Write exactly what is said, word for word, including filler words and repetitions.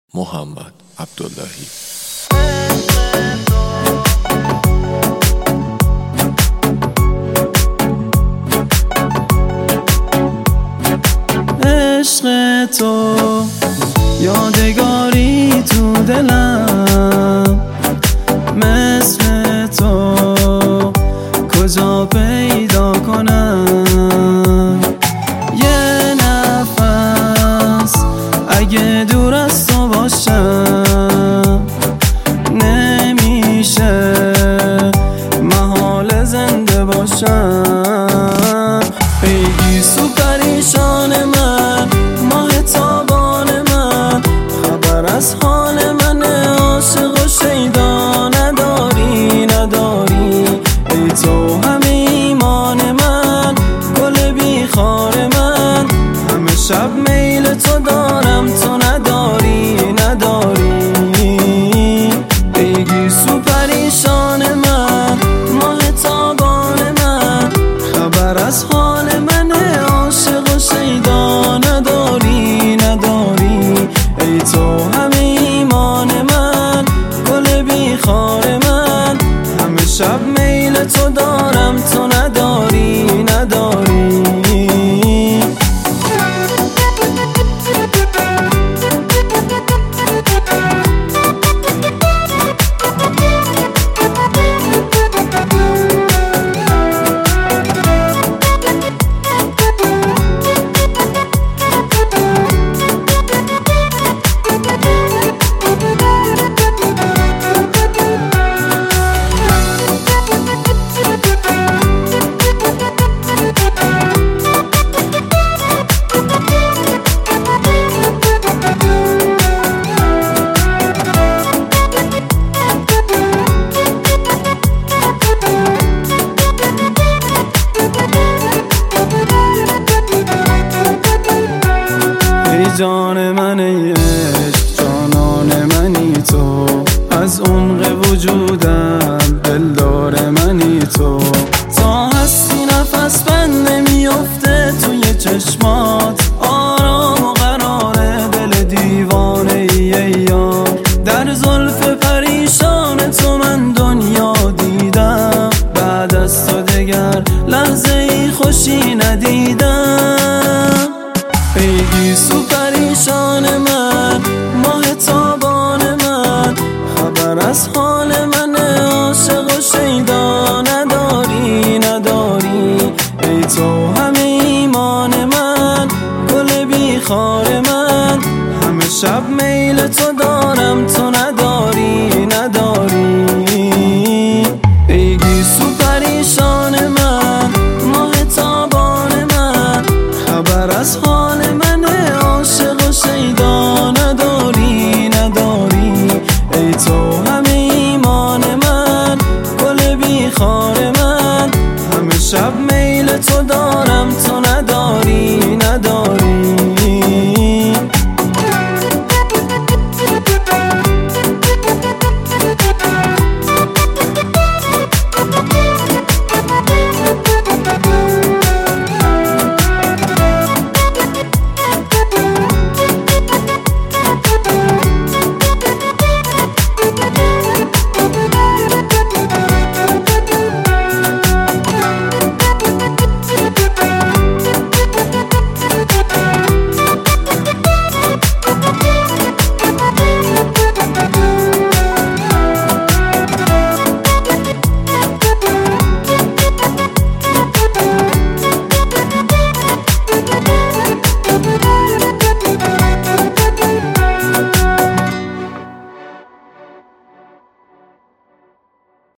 محمد عبداللهی. عشق تو یادگاری تو دلم، مثل تو کجا پیدا کنم؟ یه نفس اگه دور از تو باشم نمیشه محال زنده باشم. پیگی سو پریشان من، ماه تابان من، خبر از حال من عاشق و شیدا نداری نداری. ای تو همه ایمان من، گل بیخار من، همه شب میل تو دارم تو نداری نداری. پیگی سو پریشان من، ماه تابان من، خبر از حال من عاشق و شیدا نداری نداری. ای تو همه ایمان من، گل بیخار من، همه شب میل تو دارم تو نداری نداری. جان من ای عشق، جانان منی تو، از عمق وجودم دلدار منی تو. تا هستی نفس بند نمیفته توی چشمات، آرام و قراره دل دیوانه ای ای یار. در زلف پریشان تو من دنیا دیدم، بعد از تو دگر لحظه ای خوشی ندیدم. پیگی سو پریشان من، ماه تابان من، خبر از حال من عاشق و شیدا نداری نداری. ای تو همه ایمان من، گل بیخار من، همه شب میل تو دارم تو نداری.